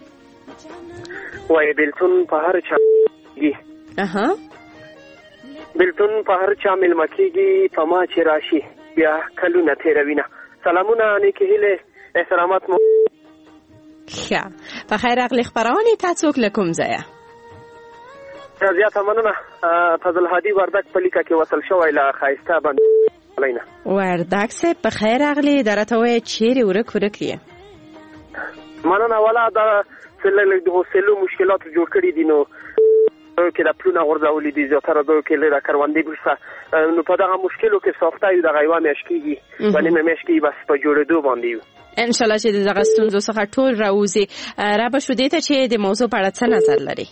وای بلتون په هر چا کېږي اها بلتون په هر چا مېلمه کېږي په ما چې راشي بیا کلونه تېروینه سلامونه نیکې هیلې احترامات مو ښه په خیر راغلی خپرونې تا څوک له کوم ځایه زیاته مننه فضل هادي وردک په لیکه کې وصل شوی له ښایسته بندونه وردک صاحب په خیر راغلی درته وایي چیرې ورک ورک یې مننه والا دا سلل د سلو مشکلات جوړ کړي دي نو کې د پلونه غورځولې دي زیاتره د کې له کاروندې برسه نو په دغه مشکلو کې سافته یو د غیوا مشکېږي باندې مشکې بس په جوړېدو باندې ان شاء الله چې دغه ستونزو څخه ټول راوځي را به شو دې ته چې د موضوع په اړه څه نظر لري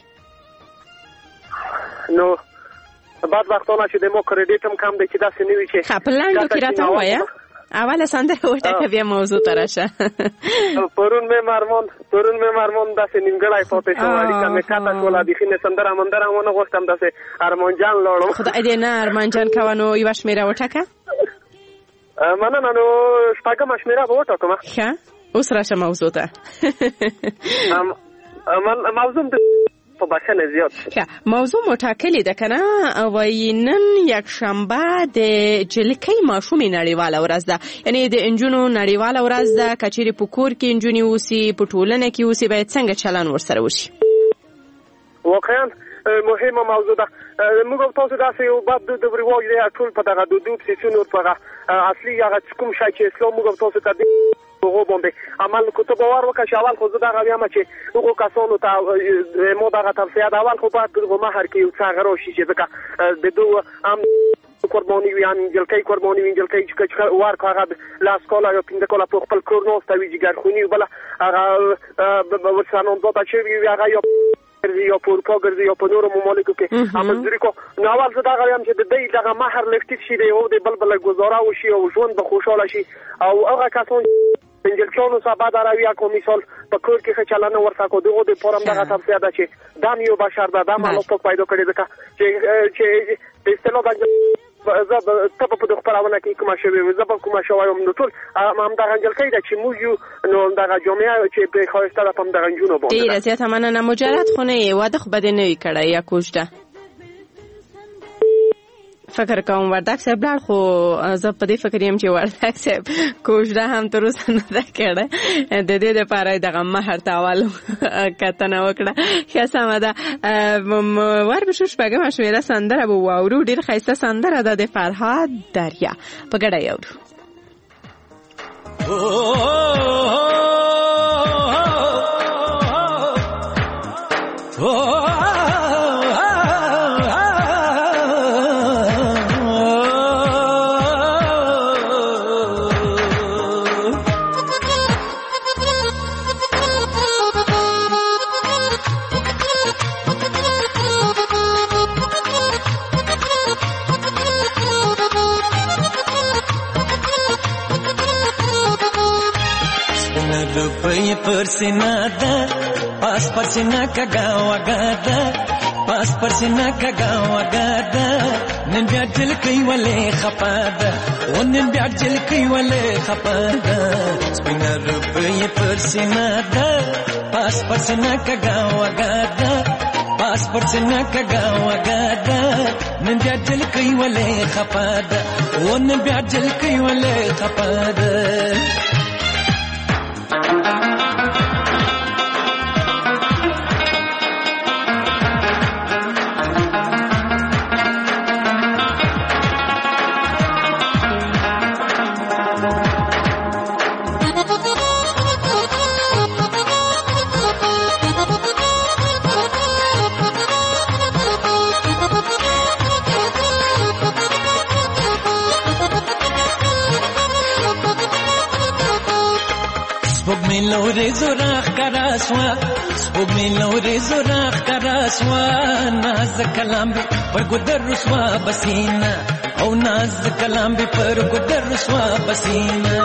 نو بعد وختونه چې د مو کریډیټ هم کم دی چې داسې نه وي چې خپلانګو کې راته وایه اوله سندره وټاکه بیا موضوع ته راشه پرون مې مارمون پرون مې مارمون داسې نیمګړی پاتې شو اړیکه مې کاته شوله بیخي مې سندره مندره ونه غوښتم داسې ارمان جان لاړم خدای دې نه ارمان جان کوه نو یوه شمېره وټاکه مننه نو شپږمه شمېره به وټاکم ښه اوس راشه موضوع ته موضوع په بخښنه زیات موضوع مټاکلې ده کنه وایي نن یک شنبه د جلکۍ ماشومې نړیواله ورځ ده یعنی د انجونو نړیواله ورځ ده که چیرې په کور کې انجونې اوسي په ټولنه کې اوسي باید څنګه چلن ورسره وشي واقعا مهمه موضوع ده موږ تاسو داسې یو باب د رواج دی ټول په دغه دود سیسونو په اصلي هغه کوم شی چې اسلام موږ تاسو ته هغه باندې عمل کوته باور وکړه چې اول خو زه دغه وایم چې هغه کسانو ته مو دغه توصیه ده اول خو باید په مهر کې یو څه غرو شي چې ځکه د دوه هم قرباني وي ان جلکۍ قرباني وي جلکۍ چې ورکو هغه لاس کولا یو پنځه کولا په خپل کور نو ستوي جګر خونی بل هغه ورسانو دوه چې وی هغه یو یا په اروپا ګرځي یا په نورو ممالکو کې امزوري کو نو اول زه دغه وایم چې د دې دغه مهر لفټ شي دی او د بلبل گزاره وشي او ژوند به خوشاله شي او هغه کسان انجلچونو سبا دراوی کو مثال په کور کې خچلانه ورته کو دغه د پرم دغه توصیه ده چې دام یو بشر ده دام الله پاک پیدا کړی ده چې چې په اصطلاح باندې زه ته په دغه خبرونه کې کوم شوی زه په کوم شوی نو ټول هم دغه انجلکۍ ده چې موږ نو دغه جامعه چې په خواسته ده په دغه جنونو باندې ډیر زیاته مننه مجرد خونه واده خو بده نه وی کړه یا کوجده فکر کوم وردک صاحب لاړ خو زه په دې فکر یم چې وردک صاحب کوژده هم تر اوسه نه ده کړې د دې دپاره دغه مهر تاوال کتنه وکړه. ښه سمه ده وربشو شپږمه شمېره سندره به واورو. ډېر ښایسته سندره ده د فرهاد دریا په ګډه یې اورو. روپی پر سینا دا پاس پر سینا کا گاوا گادا پاس پر سینا کا گاوا گادا نن بیا جل کئی ولے خپادا و نن بیا جل کئی ولے خپادا سپینا روپی پر سینا دا پاس پر سینا کا گاوا گادا پاس پر سینا کا گاوا گادا نن بیا جل کئی ولے خپادا و نن بیا جل کئی ولے خپادا. سپوږمۍ لورې زوراخ کراسوا سپوږمۍ لورې زوراخ کراسوا ناز کلام به پر ګدر رسوا بسینا او ناز کلام به پر ګدر رسوا بسینا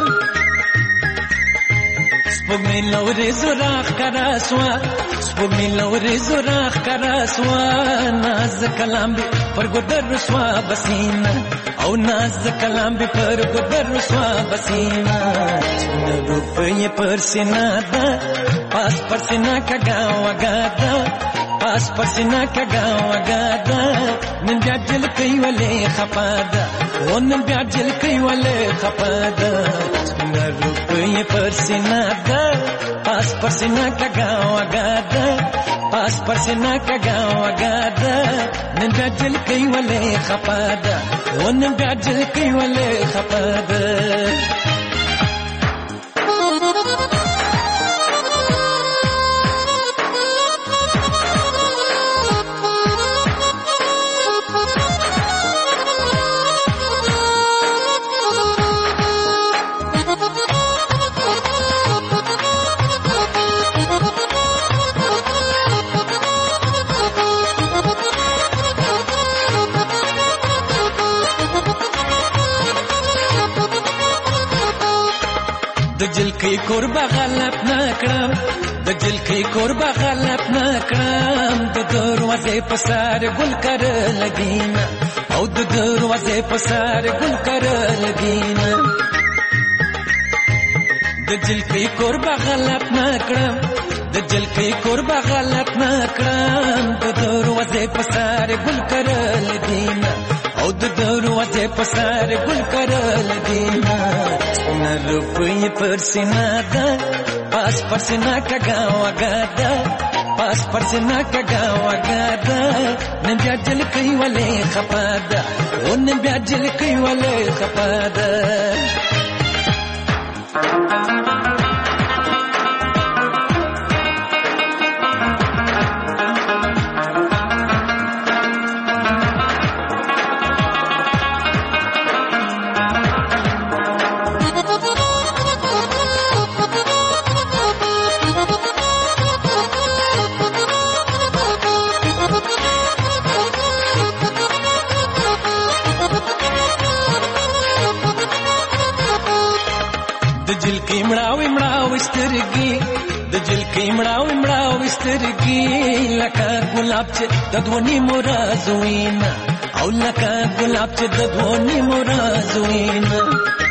سپوږمۍ لورې زوراخ کراسوا سپوږمۍ لورې زوراخ کراسوا ناز کلام به پر ګدر رسوا بسینا او ناز کلام به پر ګدر رسوا بسینا. روپی پر سینا دا پاس پر سینا کا گاوا گادا پاس پر سینا کا گاوا گادا نن بیا جل کئی ولے خپادا و نن بیا جل کئی ولے خپادا. روپی پر سینا دا پاس پر سینا کا گاوا گادا پاس پر سینا کا گاوا گادا نن بیا جل کئی ولے خپادا و نن بیا جل کئی ولے خپادا. د جلکی کوربه غلط نکړم د جلکی کوربه غلط نکړم د دروازې په سر ګل کر لګینا او د دروازې په سر ګل کر لګینا د جلکی کوربه غلط نکړم د جلکی کوربه غلط نکړم د دروازې په سر ګل کر لګینا او د دروازې په سر ګل کر لګینا. روپی پر سینا دا پاس پر سینا کا گاوا گادا پاس پر سینا کا گاوا گادا نن بیا جل کئی ولے خپادا و نن بیا جل کئی ولے خپادا. د جلکی مړاوي مړاوي سترګي د جلکی مړاوي مړاوي سترګي لکه ګلاب چې د دونی مرازوینا او لکه ګلاب چې د دونی مرازوینا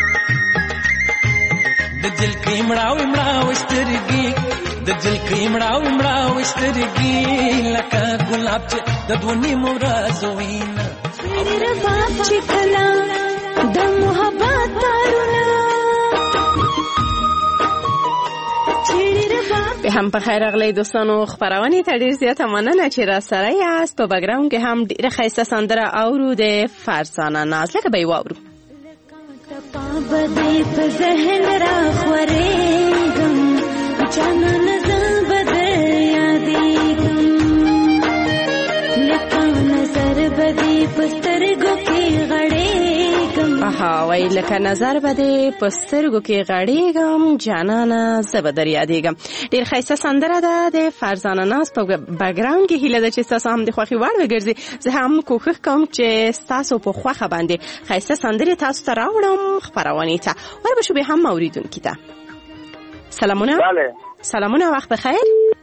د جلکی مړاوي مړاوي سترګي د جلکی مړاوي مړاوي سترګي لکه ګلاب چې د دونی مرازوینا. هم په خیر اغلی دوستانو خبرونه ته ډیر زیاته مننه چې را سره یاست. په بګراوند کې هم ډیره ښایسته سندره اورو د فرزانه ناز لکه به یې واورو. آها وای لکه نظر بده پسترګو کې غړېږم جانانه زه به در یادېږم. ډېر ښایسته سندره ده د فرزانه ناز په بګراوند کې. هیله ده چې ستاسو هم د خوښې وړ وګرځي. زه هم کوښښ کوم چې ستاسو په خوښه باندې ښایسته سندرې تاسو ته راوړم خپرونې ته. وربشو به هم اوریدونکي ته سلامونه. بله سلامونه، وخت بخیر.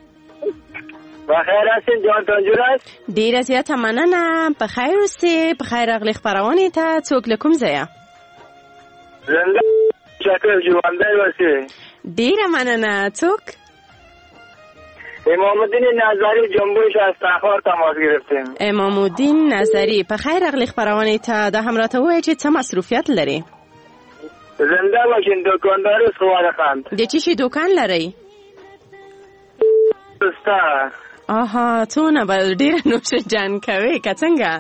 بخیر هستین جان تنجور است. ډیره زیاته مننه. په خیر اوسئ. په خیر راغلی خپرونې ته. څوک له کوم ځایه؟ زنده شکر ژوندی اوسئ. ډیره مننه. څوک؟ امام الدین نظری جنبوش از تخار تماس گرفتیم. امام الدین نظری په خیر راغلی خپرونې ته. دا هم راته ووایه چې څه مصروفیت لري؟ زنده باشین. دکاندار است خوارخند. د چی شي دکان لري؟ ستا آها څونه به ډیره نوشه جان کوي که څنګه؟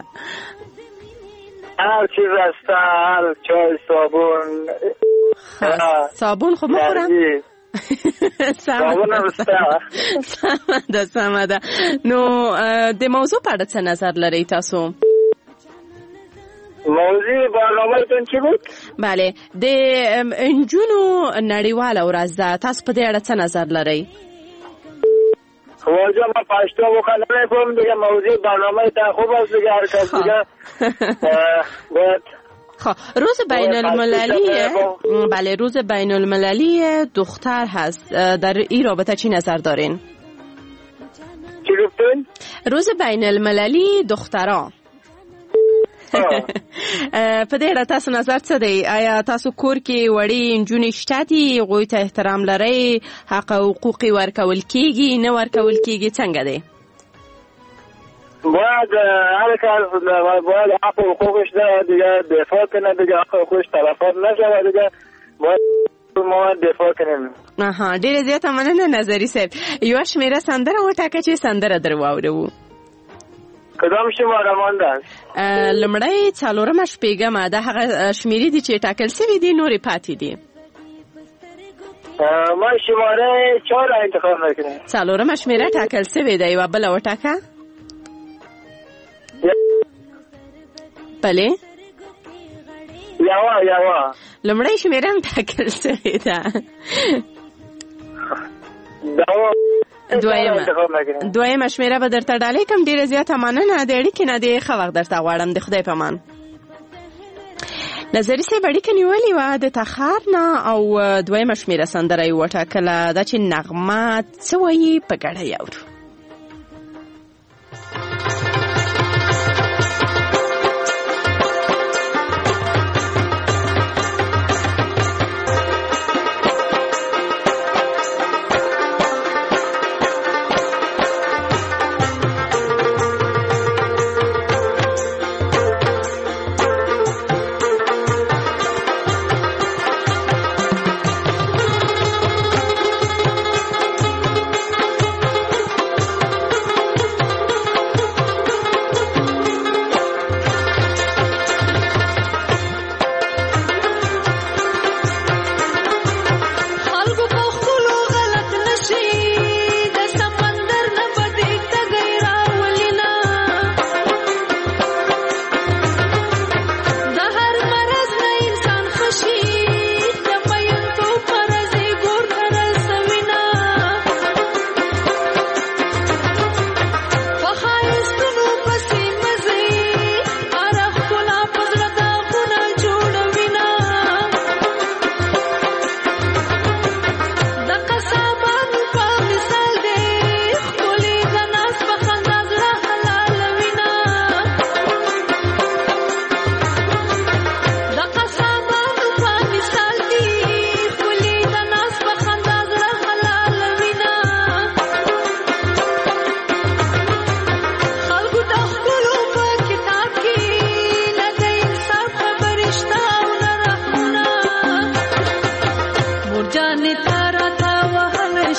هر چیز استا، هر چای، صابون. صابون خب مخورم؟ صابون استا. سمه ده سمه ده. نو د موضوع په اړه څه نظر لرئ تاسو؟ موضوع برنامه‌تون چی بود؟ بله د نجونو نړیواله ورځ ده. تاسو په دې اړه څه نظر لرئ؟ واجه ما پشتو بخنه میکنم دیگه. موضوع برنامه تا خوب است دیگه. هر کس دیگه باید خب روز بین المللی بله روز بین المللی دختر هست. در این رابطه چی نظر دارین؟ چی گفتین؟ روز بین المللی دختران. په دې اړه تاسو نظر څه دی؟ آیا تاسو کور کې وړي نجونې شته دي؟ هغوی ته احترام لرئ؟ حق او حقوق ورکول کیږي نه ورکول کیږي؟ څنګه دی؟ باید هر کس باید حق و حقوقش دیگه دفاع کنه دیگه. حق و حقوقش تلفات نشود دیگه. باید ما دفاع کنیم. آها ډېره زیاته مننه نظري صاحب. یوه شمېره سندره وټاکه چې سندره در واورو. کدام شماره مانده است؟ لمړی څلورمه شپږمه. دا هغه شمیرې دي چې ټاکل سوي دي، نورې پاتې دي. ما شماره چهار انتخاب نکنم. څلورمه شمیره ټاکل سوي ده. یوه بله وټاکه. بلې یوه یوه لمړی شمیره هم ټاکل سوي ده. دویمه دویمه شمیره به درته ډالۍ کوم. ډېره زیاته مننه. د اړیکې نه د ښه وخت درته غواړم. د خدای په امان. نظري صاحب اړیکه نیولې وه د تخار نه او دویمه شمیره سندره یې وټاکله. دا چې نغمه څه وایي په ګډه یې اورو.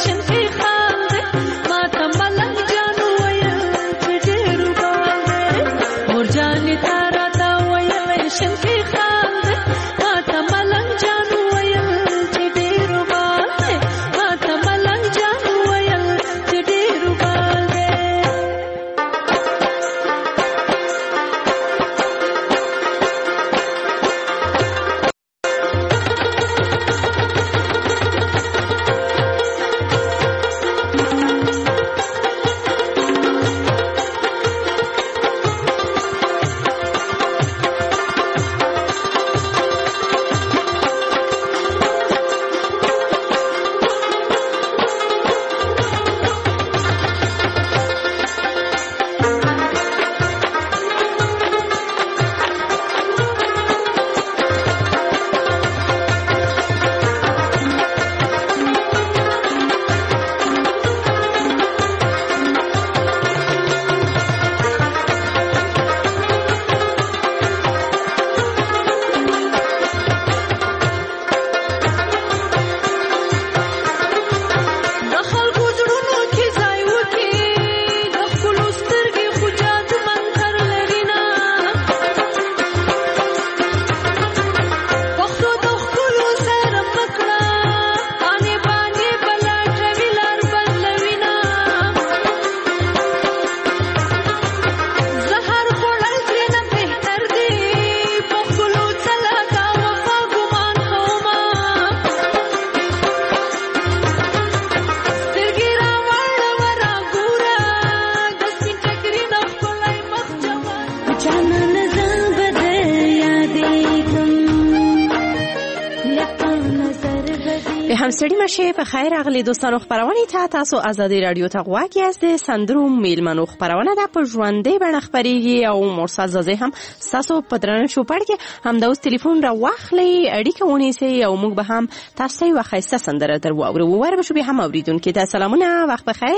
همستړي مشه په خیر اغلی دوستانو خبرونه ته تاسو ازادي رادیو ته غواړئ از د سندرو میلمنو خبرونه د په ژوندې بڼه خبريږي او مرسل زازه هم تاسو په درنه شو پړ کې هم د اوس ټلیفون را واخلي اړیکه ونیسي او موږ به هم تاسو یو خیسته سندره درو او ور به شو به هم اوریدونکو ته سلامونه وخت بخیر.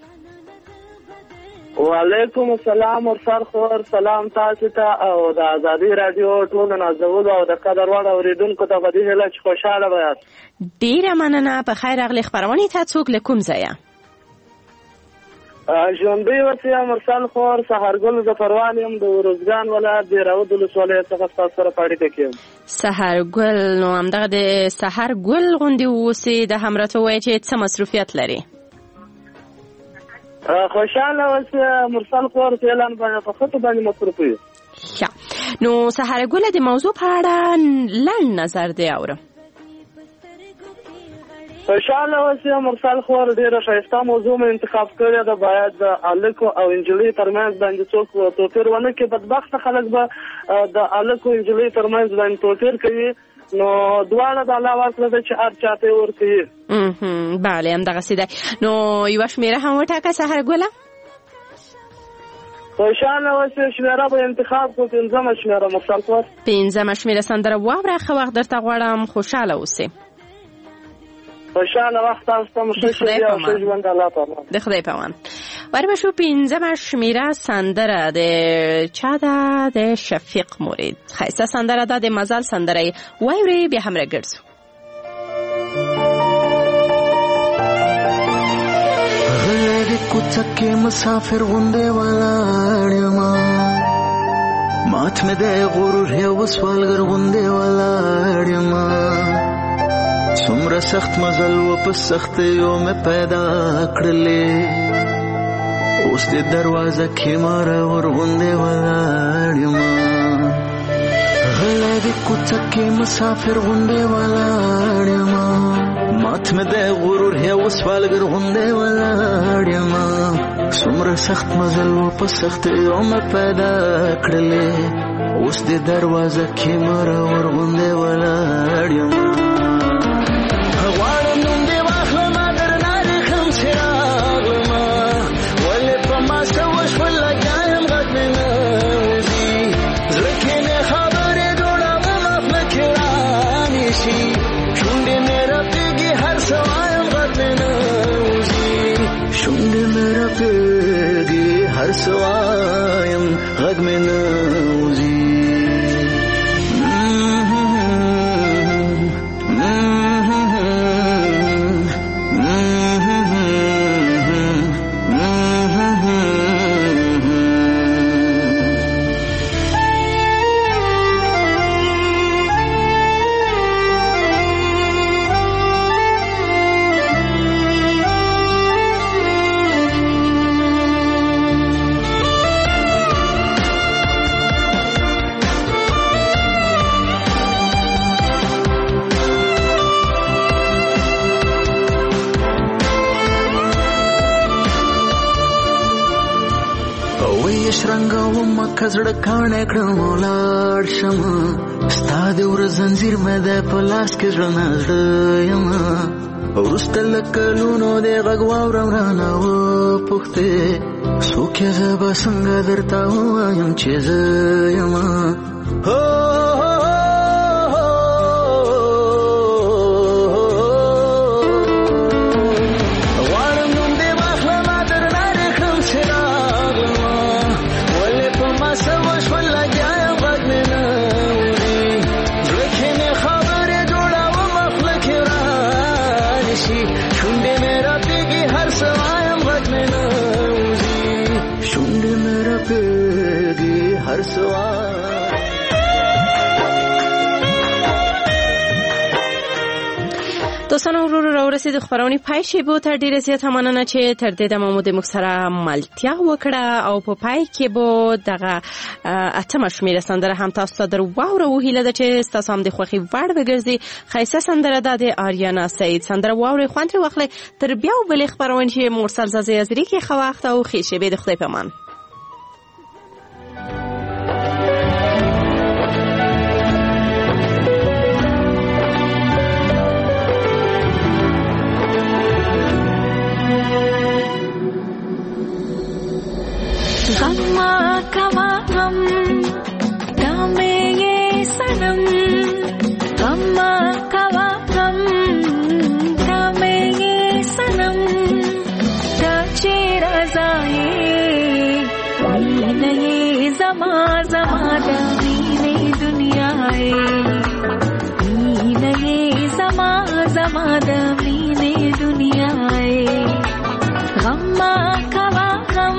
وعلیکم السلام مرسل خور سلام تاسو ته او د ازادي رادیو ټول نازول او د قدر وړ اوریدونکو ته بدی هله چې خوشاله وایي. ډیره مننه په خیر اغلی خبرونه ته څوک لکم زیا ژوندۍ وسیا مرسل خور سحرګل زفروان يم د روزګان ولایت د راود ولسوالۍ څخه تاسو سره پاړې کوم. سحرګل نو همدغه د سحرګل غوندي وسی د همراته وای چې څه مصروفیت لري. خوشاله وسیا مرسل خور اعلان باندې په خطو باندې مصروف یم. ښه نو سحرګل د موضوع په اړه لړ نظر دی اورم. خوشاله وسیا مرسل خور ډیره ښایسته موضوع مې انتخاب کړې ده. باید د الکو او انجلۍ ترمنځ باندې څوک توپیر ونه کړي. بدبخت خلک به د الکو انجلۍ ترمنځ باندې توپیر کوي نو دواړه د الله واسطه ده چې هر چاته ورکوي. ام بله همدغسې ده. نو یوه شمېره هم وټاکه سحرګله. خوشاله وسې شمېره به انتخاب کړو. پنځمه شمېره مرسل خور. پنځمه شمېره سندره واوره. ښه وخت درته غواړم. خوشحاله اوسې. خوشاله وخت تاسو ته مو ښه او ښه ژوند الله تعالی. د خدای په امان. وربشو پنځمه شمېره سندره د چا ده؟ د شفیق مرید. ښایسته سندره ده د مزل سندره واورئ بیا هم راګرځو. غلی د کوڅه کې مسافر غوندې ولاړ یمه مات مې د غرور یو سوالګر غوندې ولاړ یمه څومره سخت مزل و په سختیو مې پیدا کړلې اوس د دروازه کې ماره ورغوندې ولاړ یمه غلی د کوڅه کې مسافر غوندې ولاړ یمه مات مې د غرور یو سوالګر غوندې ولاړ یمه څومره سخت مزل و په سختیو مې پیدا کړلې اوس د دروازه کې ماره ورغوندې ولاړ یمه هر سوایم غږ مې نه وځي شرنګ و مکه زړه کاڼه کړم ولاړ شم ستا د ور زنځیر مې د پلاس کې زړه نازړه یم ورسته لکلونو د غږ واورم رانه وپوښتې څوک یې زه به څنګه درته ووایم چې زه یم دوستان ورو را ورسید خبرونه پای شیبو تر ډیره زیاته مننه چې تر دې د محمود مکسره ملتیا وکړه او په پای کې بو دغه اتمه شمیره سندره هم تاسو ته در واوره وهیله ده چې تاسو هم د خوخي وړ وګرځي خیسه سندره ده د آریانا سعید سندره واوره خوانت واخلې تر بیا بل خبرونه چې مرسل زازی ازری کې خو وخت او خیشه به د خدای پامان गम्मा कमा हम गामे ये सनम गम्मा कमा हम गामे ये सनम ताचे रज़ाए नहीं ज़मा ज़मा दमीने दुनियाए नहीं ज़मा ज़मा दमीने दुनियाए गम्मा कमा हम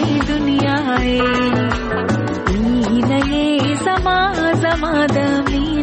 ज़मा ज़मा दमी